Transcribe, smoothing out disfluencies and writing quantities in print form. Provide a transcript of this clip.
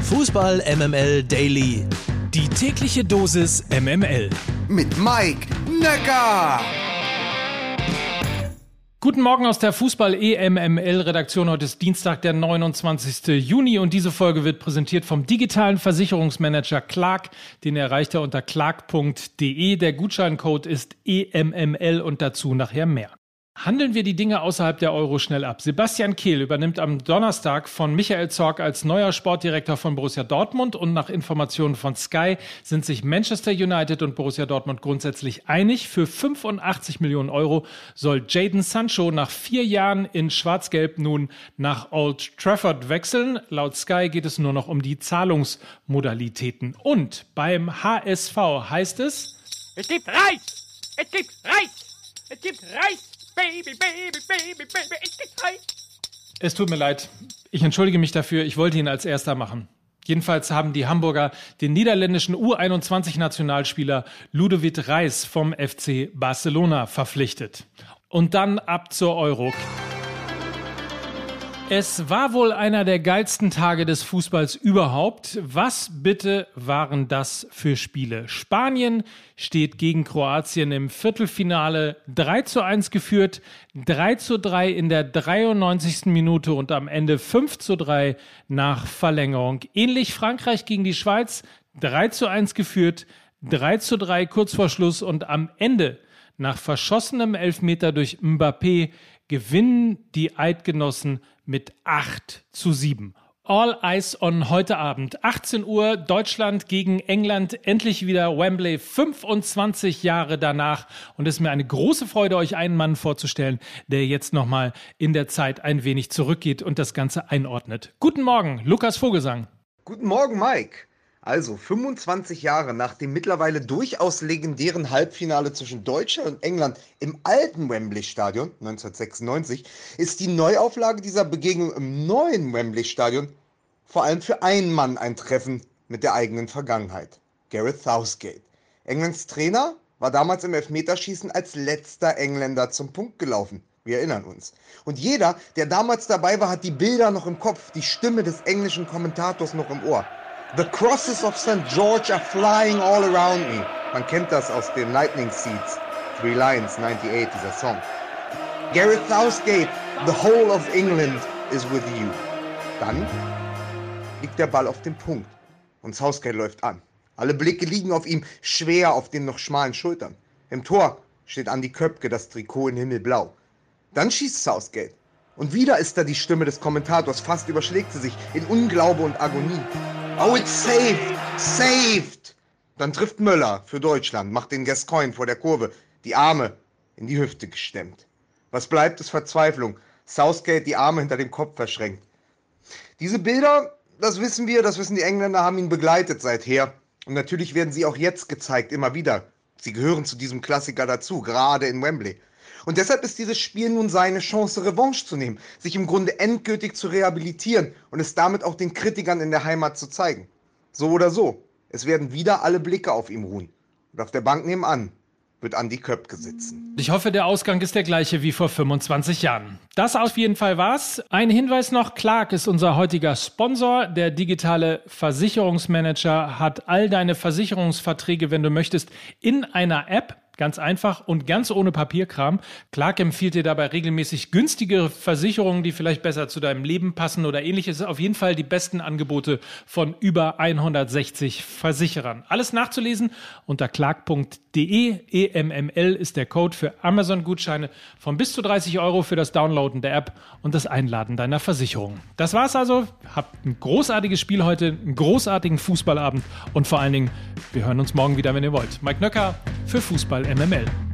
Fußball MML Daily. Die tägliche Dosis MML. Mit Mike Nöcker. Guten Morgen aus der Fußball-EMML-Redaktion. Heute ist Dienstag, der 29. Juni und diese Folge wird präsentiert vom digitalen Versicherungsmanager Clark. Den erreicht ihr unter clark.de. Der Gutscheincode ist EMML und dazu nachher mehr. Handeln wir die Dinge außerhalb der Euro schnell ab. Sebastian Kehl übernimmt am Donnerstag von Michael Zorc als neuer Sportdirektor von Borussia Dortmund und nach Informationen von Sky sind sich Manchester United und Borussia Dortmund grundsätzlich einig. Für 85 Millionen Euro soll Jadon Sancho nach 4 Jahren in Schwarz-Gelb nun nach Old Trafford wechseln. Laut Sky geht es nur noch um die Zahlungsmodalitäten. Und beim HSV heißt es: Es gibt Reis! Es gibt Reis! Es gibt Reis! Baby, baby, baby, baby, es gibt Reis! Es tut mir leid. Ich entschuldige mich dafür. Ich wollte ihn als Erster machen. Jedenfalls haben die Hamburger den niederländischen U21-Nationalspieler Ludovic Reis vom FC Barcelona verpflichtet. Und dann ab zur Euro. Es war wohl einer der geilsten Tage des Fußballs überhaupt. Was bitte waren das für Spiele? Spanien steht gegen Kroatien im Viertelfinale 3:1 geführt, 3:3 in der 93. Minute und am Ende 5:3 nach Verlängerung. Ähnlich Frankreich gegen die Schweiz, 3:1 geführt, 3:3 kurz vor Schluss und am Ende nach verschossenem Elfmeter durch Mbappé gewinnen die Eidgenossen mit 8:7. All eyes on heute Abend. 18 Uhr, Deutschland gegen England. Endlich wieder Wembley, 25 Jahre danach. Und es ist mir eine große Freude, euch einen Mann vorzustellen, der jetzt nochmal in der Zeit ein wenig zurückgeht und das Ganze einordnet. Guten Morgen, Lukas Vogelsang. Guten Morgen, Mike. Also 25 Jahre nach dem mittlerweile durchaus legendären Halbfinale zwischen Deutschland und England im alten Wembley-Stadion 1996 ist die Neuauflage dieser Begegnung im neuen Wembley-Stadion vor allem für einen Mann ein Treffen mit der eigenen Vergangenheit: Gareth Southgate. Englands Trainer war damals im Elfmeterschießen als letzter Engländer zum Punkt gelaufen. Wir erinnern uns. Und jeder, der damals dabei war, hat die Bilder noch im Kopf, die Stimme des englischen Kommentators noch im Ohr. The crosses of St. George are flying all around me. Man kennt das aus dem Lightning Seeds. Three Lions, 98, dieser Song. Gareth Southgate, the whole of England is with you. Dann liegt der Ball auf dem Punkt und Southgate läuft an. Alle Blicke liegen auf ihm, schwer auf den noch schmalen Schultern. Im Tor steht Andi Köpke, das Trikot in Himmelblau. Dann schießt Southgate. Und wieder ist da die Stimme des Kommentators, fast überschlägt sie sich in Unglaube und Agonie. Oh, it's saved! Saved! Dann trifft Möller für Deutschland, macht den Gascoigne vor der Kurve, die Arme in die Hüfte gestemmt. Was bleibt, ist Verzweiflung. Southgate die Arme hinter dem Kopf verschränkt. Diese Bilder, das wissen wir, das wissen die Engländer, haben ihn begleitet seither. Und natürlich werden sie auch jetzt gezeigt, immer wieder. Sie gehören zu diesem Klassiker dazu, gerade in Wembley. Und deshalb ist dieses Spiel nun seine Chance, Revanche zu nehmen, sich im Grunde endgültig zu rehabilitieren und es damit auch den Kritikern in der Heimat zu zeigen. So oder so, es werden wieder alle Blicke auf ihm ruhen. Und auf der Bank nebenan wird Andi Köpke sitzen. Ich hoffe, der Ausgang ist der gleiche wie vor 25 Jahren. Das auf jeden Fall war's. Ein Hinweis noch: Clark ist unser heutiger Sponsor. Der digitale Versicherungsmanager hat all deine Versicherungsverträge, wenn du möchtest, in einer App. Ganz einfach und ganz ohne Papierkram. Clark empfiehlt dir dabei regelmäßig günstige Versicherungen, die vielleicht besser zu deinem Leben passen oder ähnliches. Auf jeden Fall die besten Angebote von über 160 Versicherern. Alles nachzulesen unter clark.de. EMML ist der Code für Amazon-Gutscheine von bis zu 30 Euro für das Downloaden der App und das Einladen deiner Versicherung. Das war's also. Habt ein großartiges Spiel heute, einen großartigen Fußballabend und vor allen Dingen, wir hören uns morgen wieder, wenn ihr wollt. Mike Nöcker für Fußball MML.